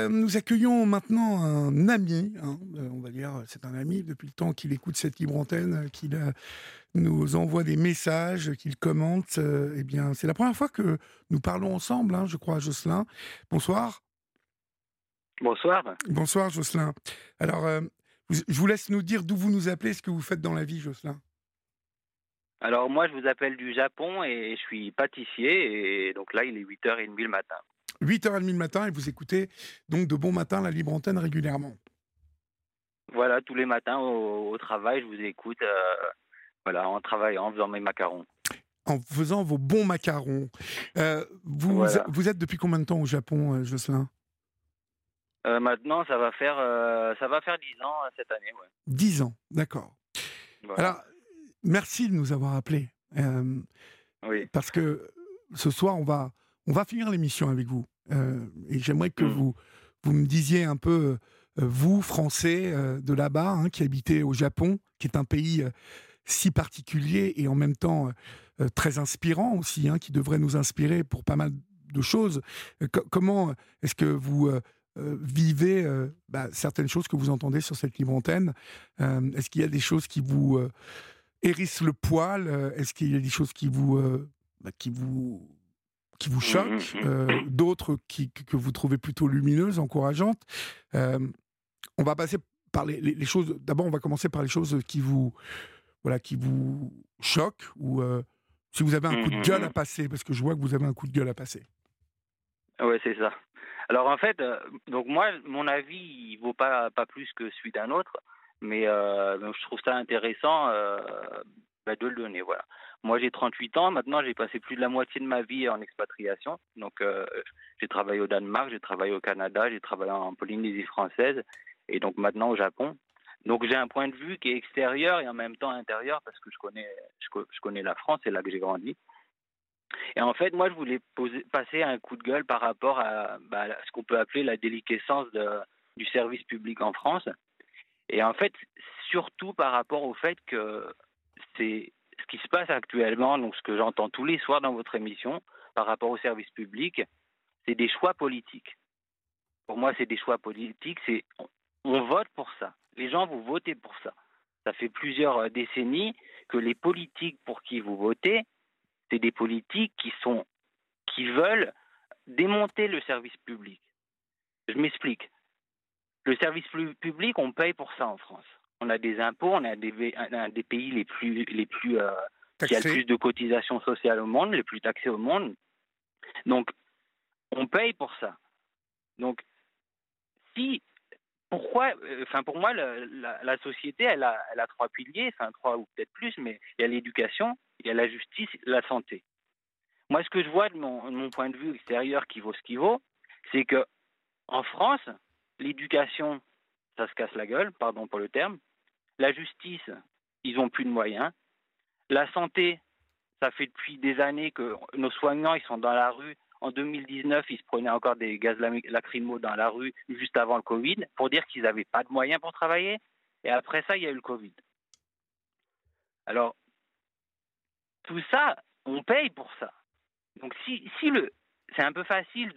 Nous accueillons maintenant un ami, hein, on va dire, c'est un ami depuis le temps qu'il écoute cette libre antenne, qu'il nous envoie des messages, qu'il commente. Eh bien, c'est la première fois que nous parlons ensemble, hein, je crois, Jocelyn. Bonsoir. Bonsoir. Bonsoir, Jocelyn. Alors, je vous laisse nous dire d'où vous nous appelez, ce que vous faites dans la vie, Jocelyn. Alors moi, je vous appelle du Japon et je suis pâtissier et donc là, il est 8h30 le matin. 8h30 le matin et vous écoutez donc de bon matin la libre antenne régulièrement. Voilà, tous les matins au travail, je vous écoute, voilà, en travaillant, en faisant mes macarons. En faisant vos bons macarons. Voilà. Vous êtes depuis combien de temps au Japon, Jocelyn? Maintenant, ça va faire 10 ans cette année, ouais. 10 ans, d'accord. Voilà. Alors, merci de nous avoir appelés. Oui. Parce que ce soir, on va finir l'émission avec vous. Et j'aimerais que Mm. vous me disiez un peu, vous, Français de là-bas, hein, qui habitez au Japon, qui est un pays si particulier et en même temps très inspirant aussi, hein, qui devrait nous inspirer pour pas mal de choses. Comment est-ce que vous vivez certaines choses que vous entendez sur cette libre antenne? Est-ce qu'il y a des choses qui vous hérissent le poil? Est-ce qu'il y a des choses qui vous Mm, choquent, mm, mm. d'autres que vous trouvez plutôt lumineuses, encourageantes? Euh, on va passer par les choses. D'abord, on va commencer par les choses qui vous choquent, ou si vous avez un Mm, coup de mm, gueule à mm. passer, parce que je vois que vous avez un coup de gueule à passer. Ouais, c'est ça. Alors en fait, donc moi, mon avis, il vaut pas plus que celui d'un autre, mais donc je trouve ça intéressant de le donner, voilà. Moi, j'ai 38 ans, maintenant j'ai passé plus de la moitié de ma vie en expatriation. Donc j'ai travaillé au Danemark, j'ai travaillé au Canada, j'ai travaillé en Polynésie française et donc maintenant au Japon. Donc j'ai un point de vue qui est extérieur et en même temps intérieur parce que je connais la France, c'est là que j'ai grandi. Et en fait, moi, je voulais passer un coup de gueule par rapport à ce qu'on peut appeler la déliquescence du service public en France. Et en fait, surtout par rapport au fait que c'est ce qui se passe actuellement, donc ce que j'entends tous les soirs dans votre émission par rapport au service public, c'est des choix politiques. Pour moi, c'est des choix politiques. On vote pour ça. Les gens, vous votez pour ça. Ça fait plusieurs décennies que les politiques pour qui vous votez, c'est des politiques qui veulent démonter le service public. Je m'explique. Le service public, on paye pour ça en France. On a des impôts, on a un des pays qui a le Taxé. plus de cotisations sociales au monde, les plus taxés au monde. Donc, on paye pour ça. Donc, si pourquoi, pour moi, la société, elle a trois piliers, enfin trois ou peut-être plus, mais il y a l'éducation, il y a la justice, la santé. Moi, ce que je vois de mon point de vue extérieur qui vaut ce qui vaut, c'est que en France, l'éducation, ça se casse la gueule, pardon pour le terme. La justice, ils n'ont plus de moyens. La santé, ça fait depuis des années que nos soignants, ils sont dans la rue. En 2019, ils se prenaient encore des gaz lacrymaux dans la rue juste avant le Covid pour dire qu'ils n'avaient pas de moyens pour travailler. Et après ça, il y a eu le Covid. Alors, tout ça, on paye pour ça. Donc, c'est un peu facile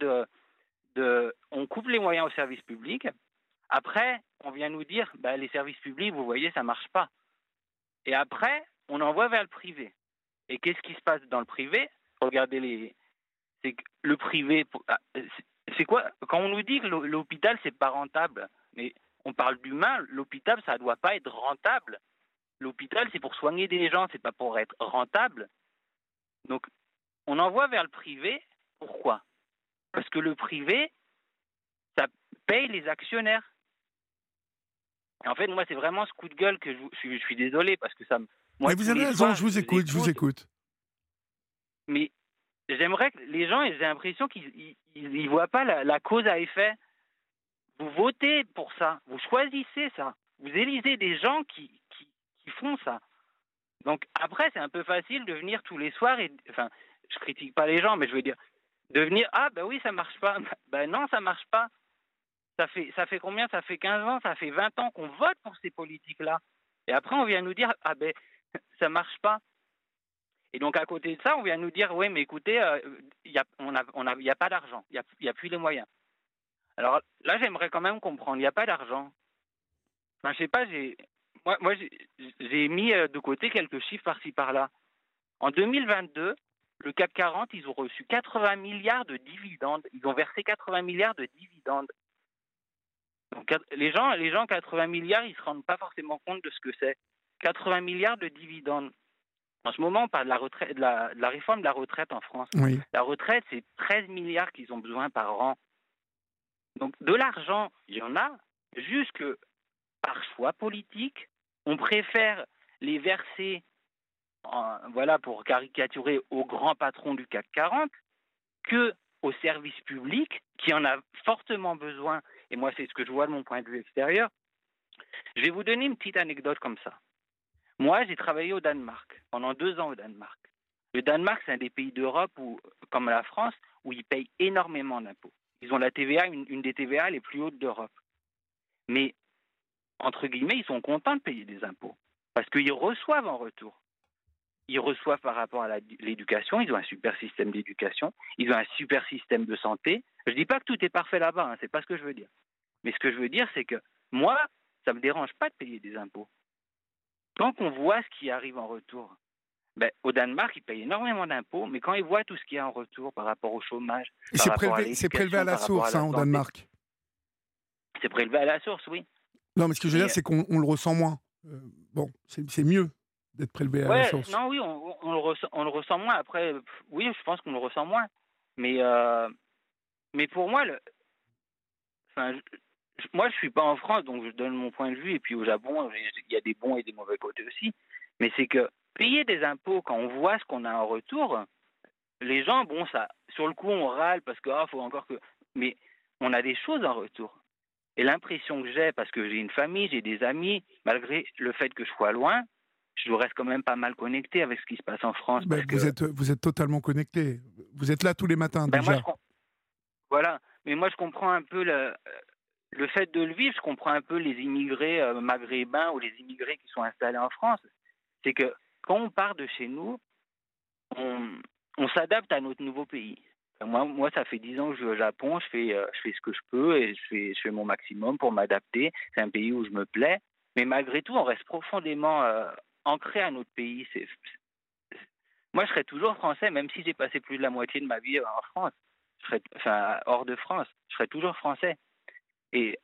on coupe les moyens au service public. Après, on vient nous dire, les services publics, vous voyez, ça marche pas. Et après, on envoie vers le privé. Et qu'est-ce qui se passe dans le privé? Regardez c'est que le privé, c'est quoi? Quand on nous dit que l'hôpital c'est pas rentable, mais on parle d'humain, l'hôpital ça doit pas être rentable. L'hôpital c'est pour soigner des gens, c'est pas pour être rentable. Donc, on envoie vers le privé. Pourquoi? Parce que le privé, ça paye les actionnaires. Et en fait, moi, c'est vraiment ce coup de gueule que je suis désolé parce que Mais moi, vous tous avez les raison, soirs, je je vous vous écoute, je vous écoute, écoute. mais j'aimerais que les gens, j'ai l'impression qu'ils voient pas la cause à effet. Vous votez pour ça, vous choisissez ça, vous élisez des gens qui font ça. Donc après, c'est un peu facile de venir tous les soirs je critique pas les gens, mais je veux dire, de venir, oui, ça marche pas. Non, ça marche pas. Ça fait combien? Ça fait 15 ans, ça fait 20 ans qu'on vote pour ces politiques-là. Et après, on vient nous dire, ça marche pas. Et donc, à côté de ça, on vient nous dire, oui, mais écoutez, y a pas d'argent, il y a plus les moyens. Alors là, j'aimerais quand même comprendre. Il n'y a pas d'argent. Enfin, je sais pas. J'ai mis de côté quelques chiffres par-ci par-là. En 2022, le CAC 40, ils ont reçu 80 milliards de dividendes. Ils ont versé 80 milliards de dividendes. Donc, les gens, 80 milliards, ils se rendent pas forcément compte de ce que c'est. 80 milliards de dividendes. En ce moment, on parle de la retraite, de la réforme de la retraite en France. Oui. La retraite, c'est 13 milliards qu'ils ont besoin par an. Donc, de l'argent, il y en a, juste que par choix politique, on préfère les verser, voilà, pour caricaturer, aux grands patrons du CAC 40 que aux services publics qui en a fortement besoin. Et moi, c'est ce que je vois de mon point de vue extérieur. Je vais vous donner une petite anecdote comme ça. Moi, j'ai travaillé au Danemark, pendant 2 ans au Danemark. Le Danemark, c'est un des pays d'Europe, comme la France, où ils payent énormément d'impôts. Ils ont la TVA, une des TVA les plus hautes d'Europe. Mais, entre guillemets, ils sont contents de payer des impôts, parce qu'ils reçoivent en retour. Ils reçoivent par rapport à l'éducation, ils ont un super système d'éducation, ils ont un super système de santé. Je ne dis pas que tout est parfait là-bas, c'est pas ce que je veux dire. Mais ce que je veux dire, c'est que moi, ça ne me dérange pas de payer des impôts. Tant qu'on voit ce qui arrive en retour. Au Danemark, ils payent énormément d'impôts, mais quand ils voient tout ce qu'il y a en retour par rapport au chômage, par rapport à l'éducation, c'est prélevé à la source au Danemark. C'est prélevé à la source, oui. Non, mais ce que je veux dire, c'est qu'on le ressent moins. Bon, c'est mieux d'être prélevé à la source. Non, oui, on le ressent moins. Après, oui, je pense qu'on le ressent moins. Mais pour moi, moi, je suis pas en France, donc je donne mon point de vue. Et puis au Japon, il y a des bons et des mauvais côtés aussi. Mais c'est que payer des impôts quand on voit ce qu'on a en retour, les gens, bon, ça, sur le coup, on râle parce que faut encore que. Mais on a des choses en retour. Et l'impression que j'ai, parce que j'ai une famille, j'ai des amis, malgré le fait que je sois loin, je reste quand même pas mal connecté avec ce qui se passe en France. Vous êtes totalement connecté. Vous êtes là tous les matins déjà. Voilà. Mais moi, je comprends un peu le fait de le vivre. Je comprends un peu les immigrés maghrébins ou les immigrés qui sont installés en France. C'est que quand on part de chez nous, on s'adapte à notre nouveau pays. Moi, ça fait 10 ans que je vais au Japon. Je fais ce que je peux et je fais mon maximum pour m'adapter. C'est un pays où je me plais. Mais malgré tout, on reste profondément ancré à notre pays. Moi, je serais toujours français, même si j'ai passé plus de la moitié de ma vie en France. Hors de France. Je serais toujours français. Et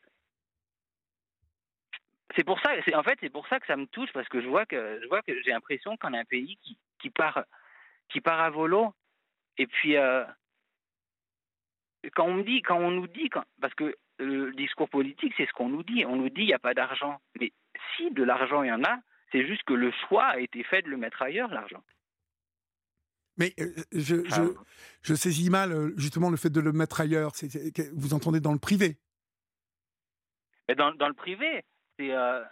c'est pour ça que ça me touche, parce que je vois que j'ai l'impression qu'on a un pays qui part à volo. Et puis parce que le discours politique, c'est ce qu'on nous dit. On nous dit il n'y a pas d'argent. Mais si de l'argent il y en a, c'est juste que le choix a été fait de le mettre ailleurs, l'argent. Mais je saisis mal justement le fait de le mettre ailleurs. Vous entendez dans le privé? Mais dans le privé, c'est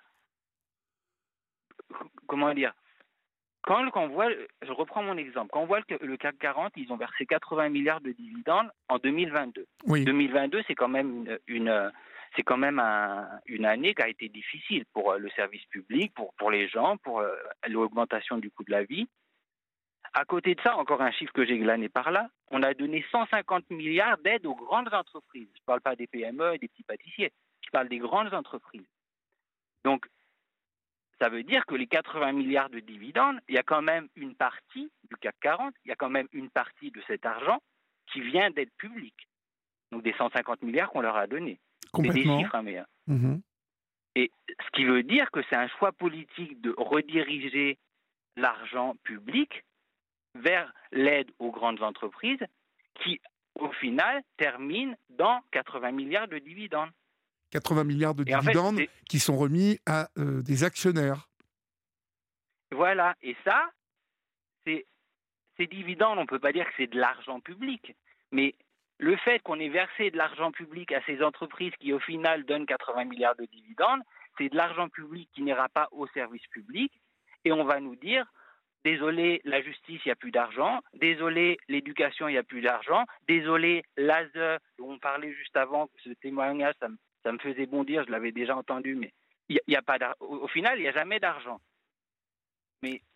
comment dire? Quand on voit, je reprends mon exemple, quand on voit que le CAC 40, ils ont versé 80 milliards de dividendes en 2022. Oui. 2022, c'est quand même une année qui a été difficile pour le service public, pour les gens, pour l'augmentation du coût de la vie. À côté de ça, encore un chiffre que j'ai glané par là, on a donné 150 milliards d'aides aux grandes entreprises. Je ne parle pas des PME et des petits pâtissiers, je parle des grandes entreprises. Donc, ça veut dire que les 80 milliards de dividendes, il y a quand même une partie du CAC 40, il y a quand même une partie de cet argent qui vient d'aides publiques. Donc des 150 milliards qu'on leur a donnés. C'est des chiffres, mais... Et ce qui veut dire que c'est un choix politique de rediriger l'argent public vers l'aide aux grandes entreprises qui, au final, termine dans 80 milliards de dividendes. 80 milliards de dividendes qui sont remis à des actionnaires. Voilà, et ça, ces dividendes, on ne peut pas dire que c'est de l'argent public, mais le fait qu'on ait versé de l'argent public à ces entreprises qui, au final, donnent 80 milliards de dividendes, c'est de l'argent public qui n'ira pas au service public, et on va nous dire, désolé, la justice, il n'y a plus d'argent, désolé, l'éducation, il n'y a plus d'argent, désolé, l'ASE, dont on parlait juste avant, ce témoignage, ça me faisait bondir, je l'avais déjà entendu, mais il y a pas au final, il n'y a jamais d'argent. Mais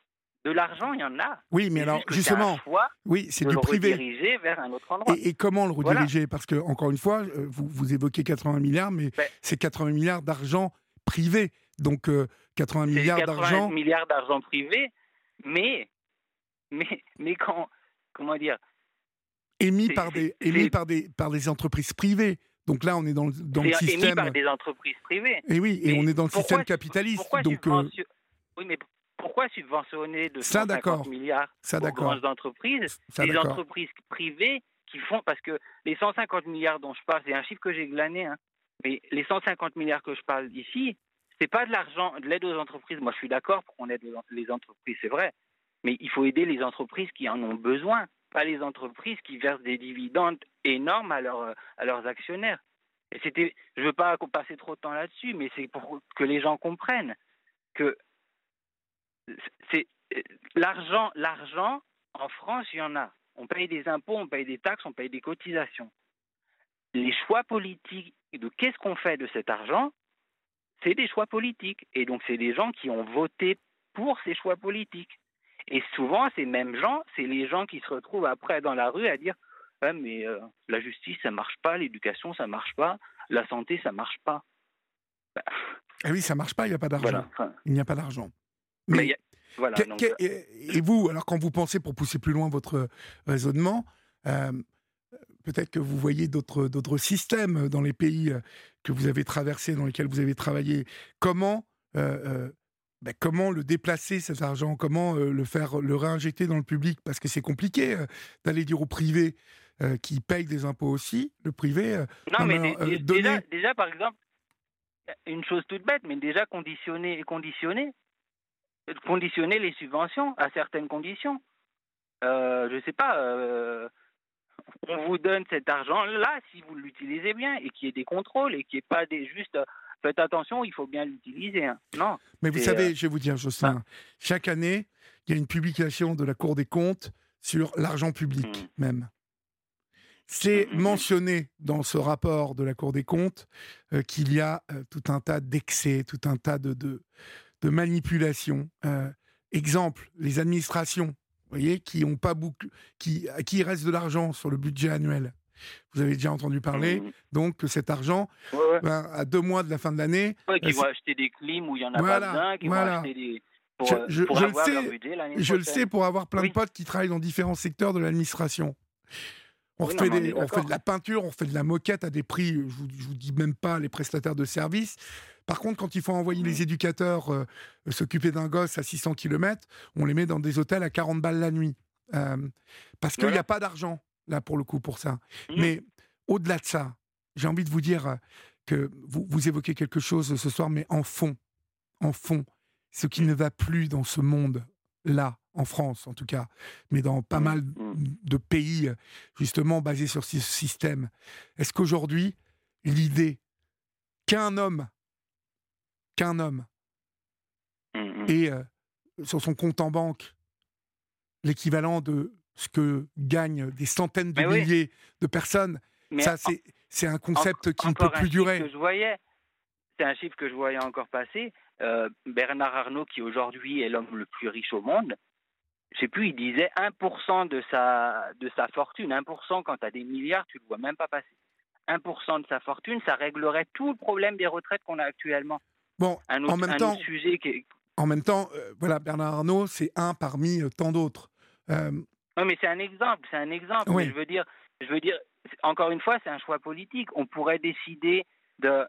De l'argent, il y en a. Oui, mais C'est alors, juste que justement, c'est un choix oui, c'est de du le privé. rediriger vers un autre endroit. Et comment le Voilà. rediriger? Parce que, encore une fois, vous évoquez 80 milliards, mais Ben, c'est 80 milliards d'argent privé. Donc, 80 c'est milliards 80 d'argent milliards d'argent privé, mais, quand, comment dire, émis c'est par des, émis c'est- par des entreprises privées. Donc là, on est dans le c'est émis par système. des entreprises privées. Et oui, et on Mais est dans le système capitaliste. Donc, oui, mais pourquoi subventionner ça, 250 d'accord. milliards Ça, aux d'accord. grandes entreprises, Ça, des d'accord. entreprises privées qui font, parce que les 150 milliards dont je parle, c'est un chiffre que j'ai glané, hein, mais les 150 milliards que je parle ici, c'est pas de l'argent, de l'aide aux entreprises. Moi, je suis d'accord pour qu'on aide les entreprises, c'est vrai, mais il faut aider les entreprises qui en ont besoin, pas les entreprises qui versent des dividendes énormes à leurs actionnaires. Et je veux pas passer trop de temps là-dessus, mais c'est pour que les gens comprennent que c'est l'argent en France, il y en a. On paye des impôts, on paye des taxes, on paye des cotisations. Les choix politiques de qu'est-ce qu'on fait de cet argent, c'est des choix politiques. Et donc, c'est des gens qui ont voté pour ces choix politiques. Et souvent, ces mêmes gens, c'est les gens qui se retrouvent après dans la rue à dire ah, mais la justice, ça marche pas, l'éducation, ça marche pas, la santé, ça marche pas. Ah oui, ça marche pas, il n'y a pas d'argent. Voilà. Il n'y a pas d'argent. Mais Mais voilà. Donc, et vous, alors quand vous pensez, pour pousser plus loin votre raisonnement, euh, peut-être que vous voyez d'autres systèmes dans les pays que vous avez traversés, dans lesquels vous avez travaillé. Comment, comment le déplacer, cet argent? Comment le réinjecter dans le public? Parce que c'est compliqué d'aller dire au privé qui paye des impôts aussi, le privé, non, non, mais mais, donner... déjà, par exemple, une chose toute bête, mais déjà conditionner les subventions à certaines conditions. Je sais pas, on vous donne cet argent-là si vous l'utilisez bien et qu'il y ait des contrôles et qu'il n'y ait pas juste faites attention, il faut bien l'utiliser. Hein. Non. Mais vous savez, je vais vous dire, Jocelyn, Ah. chaque année, il y a une publication de la Cour des comptes sur l'argent public même. C'est mentionné dans ce rapport de la Cour des comptes qu'il y a tout un tas d'excès, tout un tas de manipulations. Exemple, les administrations, vous voyez, qui ont pas beaucoup, à qui il reste de l'argent sur le budget annuel. Vous avez déjà entendu parler, donc, que cet argent, Ouais. à 2 mois de la fin de l'année... qui vont acheter des clims où il n'y en a voilà, pas besoin, qui vont acheter des... pour je avoir le sais, leur budget l'année prochaine. Je le sais pour avoir plein Oui. de potes qui travaillent dans différents secteurs de l'administration. On fait de la peinture, on fait de la moquette à des prix, je vous dis même pas les prestataires de services. Par contre, quand il faut envoyer les éducateurs s'occuper d'un gosse à 600 km, on les met dans des hôtels à 40 balles la nuit. Parce qu'il n'y a pas d'argent, là, pour le coup, pour ça. Mais au-delà de ça, j'ai envie de vous dire que vous évoquez quelque chose ce soir, mais en fond, ce qui ne va plus dans ce monde-là, en France en tout cas, mais dans pas mal de pays justement basés sur ce système. Est-ce qu'aujourd'hui, l'idée qu'un homme ait sur son compte en banque l'équivalent de ce que gagnent des centaines de milliers de personnes, ça c'est un concept qui ne peut plus durer. C'est un chiffre que je voyais encore passer. Bernard Arnault, qui aujourd'hui est l'homme le plus riche au monde, je sais plus, il disait 1% de sa fortune. 1%, quand tu as des milliards, tu ne le vois même pas passer. 1% de sa fortune, ça réglerait tout le problème des retraites qu'on a actuellement. Bon, en même temps, voilà, Bernard Arnault, c'est un parmi tant d'autres. Oui, mais c'est un exemple. Oui. Mais je veux dire, encore une fois, c'est un choix politique. On pourrait décider de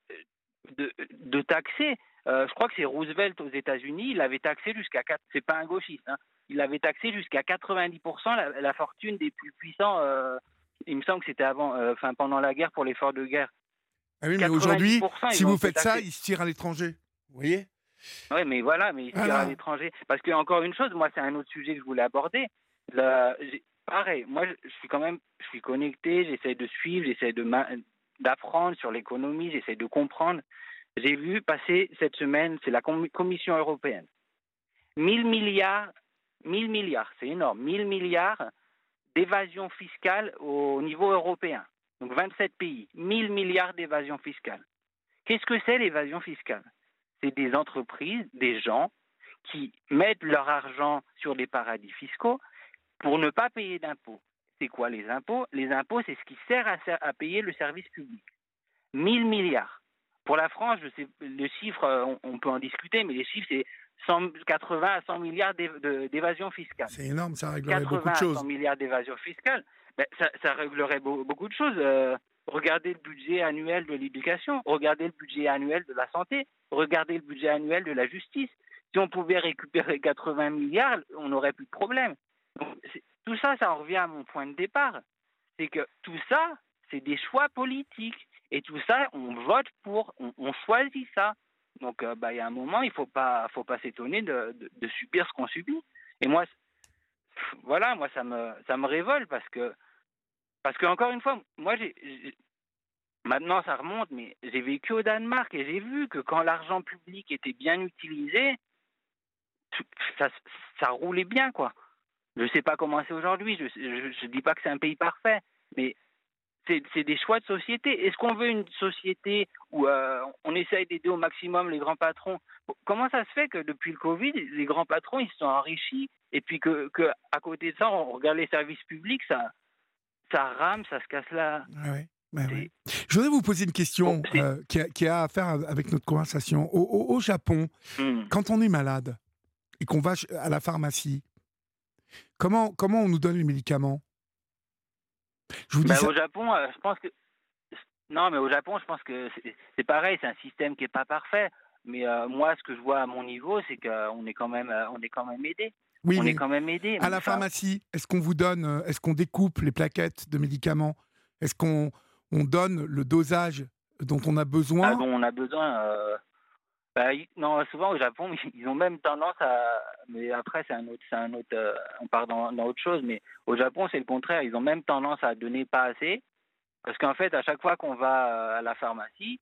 taxer. Je crois que c'est Roosevelt aux États-Unis, il avait taxé jusqu'à 4. C'est pas un gauchiste, hein. Il avait taxé jusqu'à 90% la fortune des plus puissants. Il me semble que c'était pendant la guerre pour l'effort de guerre. Ah oui, mais aujourd'hui, si vous faites ça, ils se tirent à l'étranger. Vous voyez ? Oui, mais voilà, mais ils se tirent à l'étranger. Parce que encore une chose, moi, c'est un autre sujet que je voulais aborder. Pareil, moi, je suis connecté, j'essaie de suivre, j'essaie d'apprendre sur l'économie, j'essaie de comprendre. J'ai vu passer cette semaine, c'est la Commission européenne. 1000 milliards, c'est énorme, 1000 milliards d'évasion fiscale au niveau européen. Donc 27 pays, 1000 milliards d'évasion fiscale. Qu'est-ce que c'est l'évasion fiscale ? C'est des entreprises, des gens qui mettent leur argent sur des paradis fiscaux pour ne pas payer d'impôts. C'est quoi les impôts? Les impôts, c'est ce qui sert à payer le service public. 1000 milliards. Pour la France, je sais, le chiffre, on peut en discuter, mais les chiffres, c'est 80 à 100 milliards d'évasion fiscale. C'est énorme, ça réglerait beaucoup de 80 à choses. 100 milliards d'évasion fiscale, ça réglerait beaucoup de choses. Regardez le budget annuel de l'éducation, regardez le budget annuel de la santé, regardez le budget annuel de la justice. Si on pouvait récupérer 80 milliards, on n'aurait plus de problème. Donc, tout ça, ça en revient à mon point de départ. C'est que tout ça, c'est des choix politiques. Et tout ça, on vote pour, on choisit ça. Donc, il y a un moment, il faut pas s'étonner de subir ce qu'on subit. Et moi, voilà, moi, ça me révolte parce que encore une fois, moi, maintenant, ça remonte, mais j'ai vécu au Danemark et j'ai vu que quand l'argent public était bien utilisé, ça roulait bien, quoi. Je ne sais pas comment c'est aujourd'hui. Je dis pas que c'est un pays parfait, mais c'est des choix de société. Est-ce qu'on veut une société où on essaye d'aider au maximum les grands patrons? Comment ça se fait que depuis le Covid, les grands patrons, ils se sont enrichis et puis que à côté de ça, on regarde les services publics, ça rame, ça se casse là. Ouais. Ouais. Je voudrais vous poser une question qui a à faire avec notre conversation. Au Japon, quand on est malade et qu'on va à la pharmacie, comment on nous donne les médicaments? Je vous dis ça... Au Japon, je pense que non, mais au Japon, je pense que c'est pareil, c'est un système qui est pas parfait. Mais moi, ce que je vois à mon niveau, c'est qu'on est quand même aidé. Oui, on mais est quand même aidé. À la pharmacie, est-ce qu'on vous donne, est-ce qu'on découpe les plaquettes de médicaments? Est-ce qu'on donne le dosage dont on a besoin? Dont on a besoin. Non, souvent au Japon, ils ont même tendance à. Mais après, c'est un autre. On part dans autre chose. Mais au Japon, c'est le contraire. Ils ont même tendance à donner pas assez, parce qu'en fait, à chaque fois qu'on va à la pharmacie,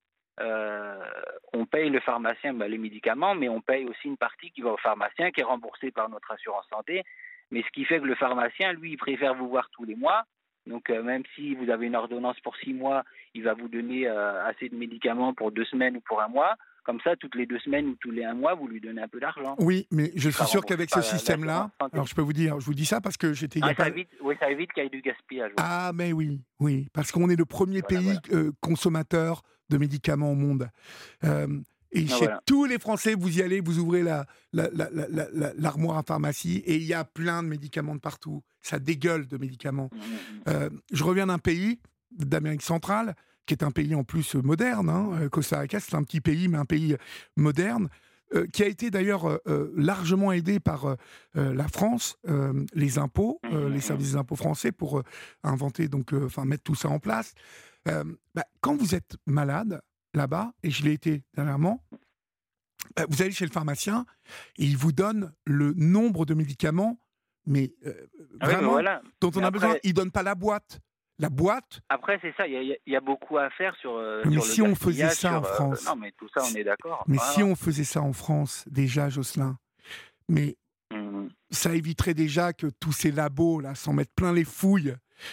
on paye le pharmacien les médicaments, mais on paye aussi une partie qui va au pharmacien, qui est remboursée par notre assurance santé. Mais ce qui fait que le pharmacien, lui, il préfère vous voir tous les mois. Donc, même si vous avez une ordonnance pour 6 mois, il va vous donner assez de médicaments pour 2 semaines ou pour 1 mois. Comme ça, toutes les 2 semaines ou tous les 1 mois, vous lui donnez un peu d'argent. Oui, mais je suis sûr qu'avec ce système-là, alors je vous dis ça parce que j'étais... ça évite qu'il y ait du gaspillage. Oui. Ah, mais oui, parce qu'on est le premier pays consommateur de médicaments au monde. Et chez tous les Français, vous y allez, vous ouvrez l'armoire à pharmacie et il y a plein de médicaments de partout. Ça dégueule de médicaments. Je reviens d'un pays d'Amérique centrale, qui est un pays en plus moderne. Costa Rica, c'est un petit pays, mais un pays moderne, qui a été d'ailleurs largement aidé par la France, les impôts, les services des impôts français pour mettre tout ça en place. Quand vous êtes malade là-bas, et je l'ai été dernièrement, vous allez chez le pharmacien et il vous donne le nombre de médicaments, mais vraiment, dont on a besoin. Il ne donne pas la boîte. La boîte. Après, c'est ça, il y a beaucoup à faire sur. Mais sur si on faisait ça en France. Non, mais tout ça, on est d'accord. Mais si on faisait ça en France, déjà, Jocelyn, mais ça éviterait déjà que tous ces labos là s'en mettent plein les fouilles.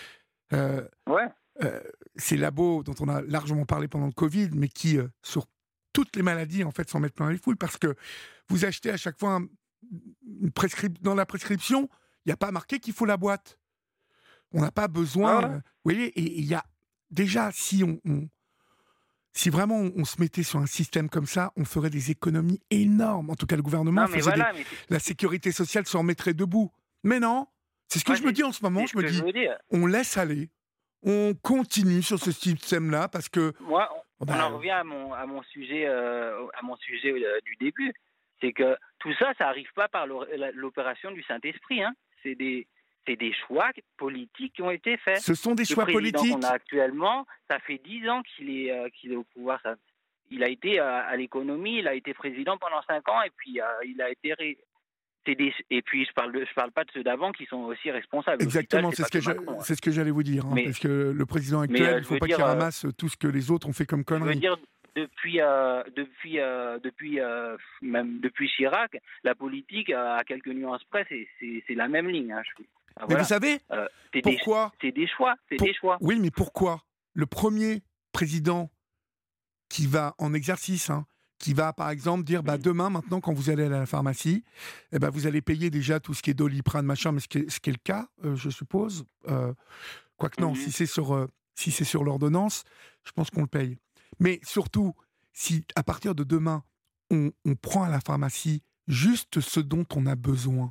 Ces labos dont on a largement parlé pendant le Covid, mais qui, sur toutes les maladies, en fait, s'en mettent plein les fouilles, parce que vous achetez à chaque fois dans la prescription, il n'y a pas marqué qu'il faut la boîte. On n'a pas besoin... vous voyez, et il y a... Déjà, si vraiment on se mettait sur un système comme ça, on ferait des économies énormes. En tout cas, le gouvernement la sécurité sociale s'en mettrait debout. Mais non, c'est ce que je me dis en ce moment. Je me dis, on laisse aller. On continue sur ce système-là parce que... Moi, on en revient à mon sujet du début. C'est que tout ça n'arrive pas par l'opération du Saint-Esprit. C'est des choix politiques qui ont été faits. Ce sont des choix politiques. Le président qu'on a actuellement, ça fait 10 ans qu'il est au pouvoir. Il a été à l'économie, il a été président pendant 5 ans et puis il a été... Et puis je parle pas de ceux d'avant qui sont aussi responsables. Exactement, c'est ce que j'allais vous dire. Parce que le président actuel, il ne faut pas qu'il ramasse tout ce que les autres ont fait comme conneries. Je veux dire, depuis Chirac, la politique, à quelques nuances près, c'est la même ligne. Mais vous savez pourquoi? C'est des choix. Des choix. Oui, mais pourquoi le premier président qui va en exercice, qui va, par exemple, dire demain, maintenant, quand vous allez à la pharmacie, vous allez payer déjà tout ce qui est Doliprane, machin, mais ce qui est le cas, je suppose. Quoique non, Mhm. si c'est sur l'ordonnance, je pense qu'on le paye. Mais surtout, si à partir de demain, on prend à la pharmacie juste ce dont on a besoin,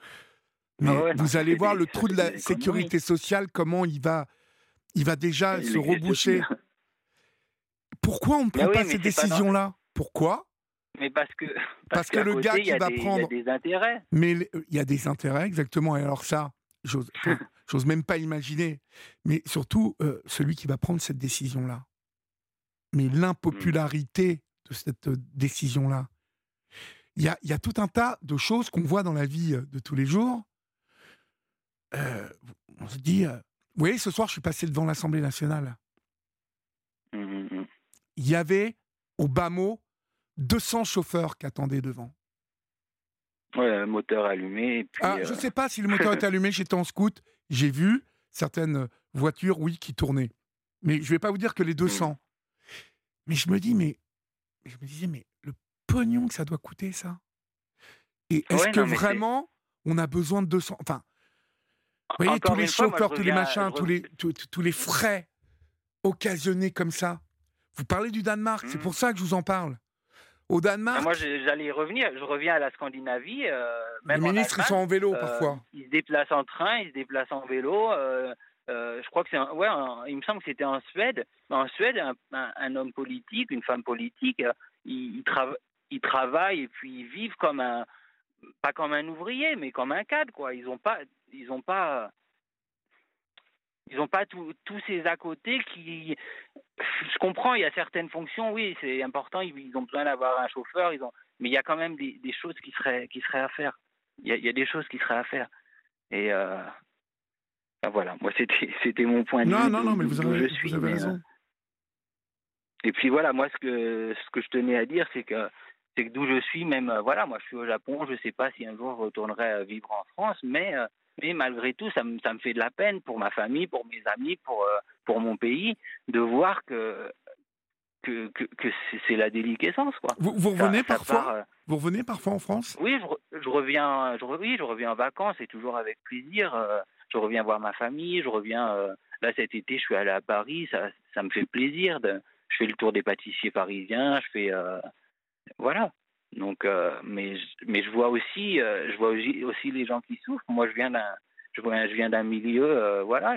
Ah mais ouais, non, vous allez voir le ça trou de fait des la économies. sécurité sociale, comment il va déjà Il se n'existe plus. reboucher. Pourquoi on ne Ben prend oui, pas mais ces c'est pas dans... décisions-là? Pourquoi? Mais parce que parce Parce que qu'à le gars côté, qui va il y a prendre, des intérêts. mais il y a des intérêts, exactement, et alors ça, j'ose même pas imaginer, mais surtout, celui qui va prendre cette décision-là. Mais Mm. l'impopularité de cette décision-là. Il y a tout un tas de choses qu'on voit dans la vie de tous les jours. Euh, on se dit, vous voyez, ce soir, je suis passé devant l'Assemblée nationale. Mm, mm. Il y avait, au bas mot, 200 chauffeurs qui attendaient devant. Ouais, moteur allumé, et Ah, puis... je ne sais pas si le moteur est allumé, j'étais en scout, j'ai vu certaines voitures, oui, qui tournaient. Mais je ne vais pas vous dire que les Mm. 200. Mais je me disais, mais le pognon que ça doit coûter, ça. Et est-ce Ouais, que non, mais c'est... vraiment, on a besoin de 200... Enfin, vous voyez, tous Encore les une fois, moi, je chauffeurs, tous les reviens... machins, tous les frais occasionnés comme ça. Vous parlez du Danemark, c'est Mm. pour ça que je vous en parle. Au Ben moi, Danemark, j'allais y revenir. Je reviens à la Scandinavie, les même en ministres, ils sont Allemagne. en vélo parfois. Ils se déplacent en train, ils se déplacent en vélo. Je crois que il me semble que c'était en Suède. Mais en Suède, un homme politique, une femme politique, ils travaillent et puis ils vivent comme pas comme un ouvrier, mais comme un cadre, quoi. Ils ont pas, ils ont pas tous ces à côté qui. Je comprends, il y a certaines fonctions, oui, c'est important, ils ont besoin d'avoir un chauffeur, mais il y a quand même des choses qui seraient à faire. Il y a des choses qui seraient à faire. Et voilà, moi c'était mon point de Non, vue non, non, mais d'où je vous suis. avez Mais raison. et puis voilà, moi ce que je tenais à dire, c'est que d'où je suis, même voilà, moi je suis au Japon, je sais pas si un jour je retournerai vivre en France, mais malgré tout, ça me fait de la peine pour ma famille, pour mes amis, pour mon pays, de voir que c'est la déliquescence, quoi. Vous revenez Ça part. parfois? Vous revenez parfois en France? Oui, oui, je reviens en vacances et toujours avec plaisir. Je reviens voir ma famille, je reviens. Là, cet été, je suis allé à Paris, ça me fait plaisir. Je fais le tour des pâtissiers parisiens, je fais. Voilà. Donc, mais je vois aussi les gens qui souffrent. Moi, je viens d'un milieu, voilà,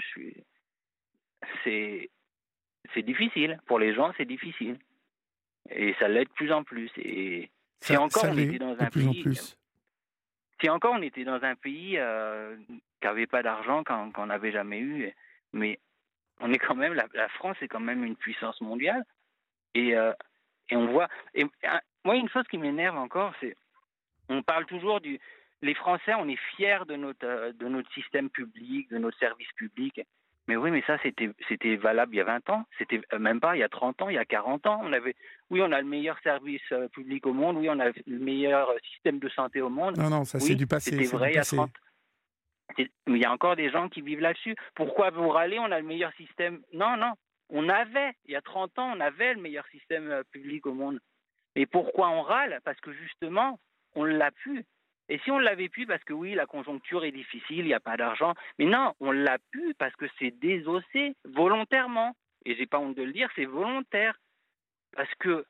c'est, c'est difficile. Pour les gens, c'est difficile. Et ça l'est de plus en plus. Et si encore Ça on était l'est dans de un plus en pays, plus. si encore on était dans un pays qui n'avait pas d'argent, qu'on n'avait jamais eu, mais on est quand même, la France est quand même une puissance mondiale. Et, euh, et on voit. Moi, une chose qui m'énerve encore, c'est on parle toujours les Français, on est fiers de notre système public, de notre service public. Mais oui, mais ça, c'était valable il y a 20 ans. C'était même pas il y a 30 ans, il y a 40 ans. Oui, on a le meilleur service public au monde. Oui, on a le meilleur système de santé au monde. Non, non, ça c'est Oui, du passé, c'était c'est du vrai il y a passé. 30. Mais il y a encore des gens qui vivent là-dessus. Pourquoi vous râlez? On a le meilleur système. Non, non. Il y a 30 ans, on avait le meilleur système public au monde. Et pourquoi on râle? Parce que justement, on l'a pu. Et si on l'avait pu, parce que oui, la conjoncture est difficile, il n'y a pas d'argent, mais non, on l'a pu parce que c'est désossé volontairement. Et j'ai pas honte de le dire, c'est volontaire. Parce que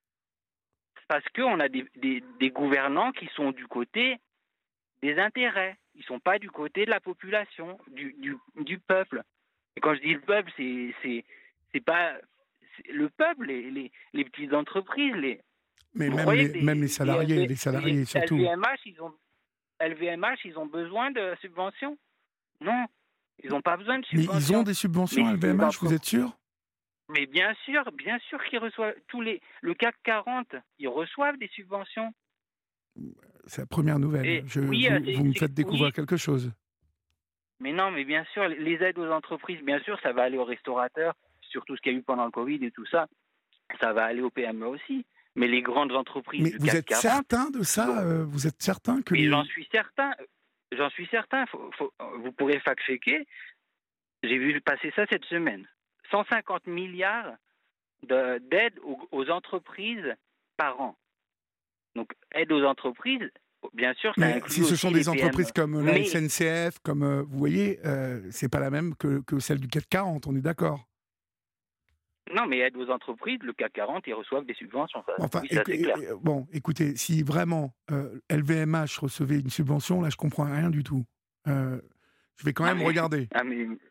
on a des gouvernants qui sont du côté des intérêts. Ils ne sont pas du côté de la population, du peuple. Et quand je dis le peuple, c'est pas le peuple, les petites entreprises, Mais vous croyez que même les salariés surtout. LVMH, ils ont besoin de subventions? Non, ils n'ont pas besoin de Mais ils ont subventions. des subventions Mais à les LVMH, vous êtes sûr? mais bien sûr qu'ils reçoivent le CAC 40, ils reçoivent des subventions. C'est la première nouvelle. Et oui, Vous me faites oui, découvrir quelque chose. mais non, mais bien sûr, les aides aux entreprises, bien sûr, ça va aller aux restaurateurs, surtout ce qu'il y a eu pendant le Covid et tout ça, ça va aller aux PME aussi. Mais les grandes entreprises Mais du vous CAC êtes 40, certain de ils ont... ça? Vous êtes certain que mais les... j'en suis certain. J'en suis certain. Vous pourrez fact-checker. J'ai vu passer ça cette semaine. 150 milliards d'aides aux entreprises par an. Donc, aide aux entreprises, bien sûr, ça Mais inclut si ce aussi sont les des entreprises PME. comme la Mais SNCF, comme vous voyez, c'est pas la même que celle du CAC 40, on est d'accord. non, mais aide aux entreprises, le CAC 40, ils reçoivent des subventions. Ça. Enfin, Oui, ça c'est clair. bon, écoutez, si vraiment LVMH recevait une subvention, là, je comprends rien du tout. Je vais quand Ah même mais, regarder. ah,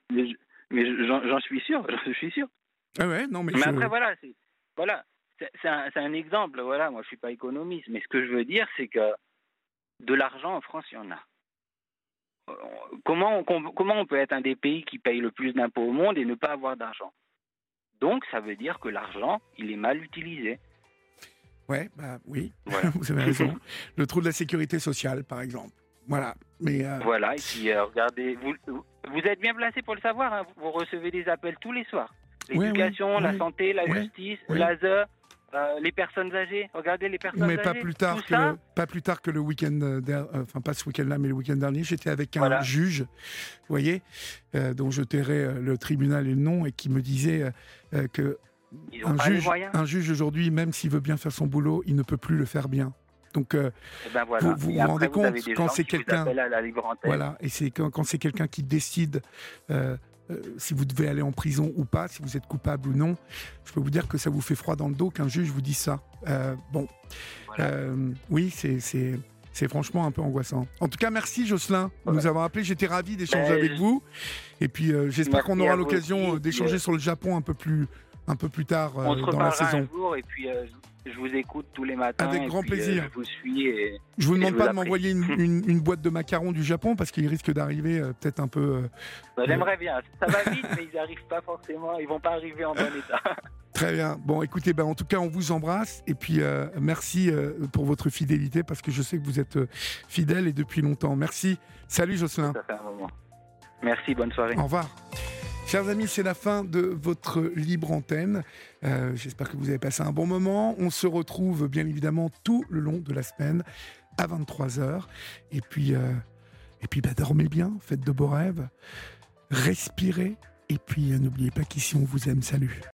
j'en suis sûr, j'en suis sûr. Ah ouais, non, mais Mais après, voilà, c'est un exemple. Voilà, moi, je suis pas économiste, mais ce que je veux dire, c'est que de l'argent en France, il y en a. Euh, comment on peut être un des pays qui paye le plus d'impôts au monde et ne pas avoir d'argent? Donc, ça veut dire que l'argent, il est mal utilisé. Ouais, bah oui, Voilà. vous avez raison. Le trou de la sécurité sociale, par exemple. Voilà. Mais Voilà, et puis regardez, vous êtes bien placé pour le savoir, hein, vous recevez des appels tous les soirs. L'éducation, la santé, la justice, l'ASE, les personnes âgées. Regardez les personnes mais âgées. pas plus tard Tout ça, pas plus tard que le week-end, enfin pas ce week-end-là, mais le week-end dernier, j'étais avec un voilà. juge, vous voyez, dont je tairai le tribunal et le nom, et qui me disait que Ils ont pas les moyens. un juge aujourd'hui, même s'il veut bien faire son boulot, il ne peut plus le faire bien. Donc, Et ben voilà. vous Et vous après, rendez vous compte avez des quand gens c'est qui vous quelqu'un, appellent à la libre antenne. voilà, et c'est quand c'est quelqu'un qui décide si vous devez aller en prison ou pas, si vous êtes coupable ou non. Je peux vous dire que ça vous fait froid dans le dos qu'un juge vous dise ça. Bon, Voilà. oui, c'est franchement un peu angoissant. En tout cas, merci Jocelyn de nous avoir appelés. J'étais ravi d'échanger avec vous. Et puis, j'espère qu'on Merci aura à vous l'occasion aussi. d'échanger sur le Japon un peu plus tard On se dans la reparlera saison. un jour et puis je vous écoute tous les matins. Avec et grand puis, plaisir. je vous suis et Je vous et demande je pas vous de m'envoyer une boîte de macarons du Japon parce qu'il risque d'arriver peut-être un peu... J'aimerais bien. Ça va vite, mais ils n'arrivent pas forcément. Ils vont pas arriver en bon état. Très bien. Bon, écoutez, en tout cas, on vous embrasse. Et puis, merci pour votre fidélité parce que je sais que vous êtes fidèle et depuis longtemps. Merci. Salut Jocelyn. Ça fait un moment. Merci, bonne soirée. Au revoir. Chers amis, c'est la fin de votre libre antenne. J'espère que vous avez passé un bon moment. On se retrouve bien évidemment tout le long de la semaine à 23h. Et puis, dormez bien, faites de beaux rêves, respirez. Et puis, n'oubliez pas qu'ici, on vous aime. Salut.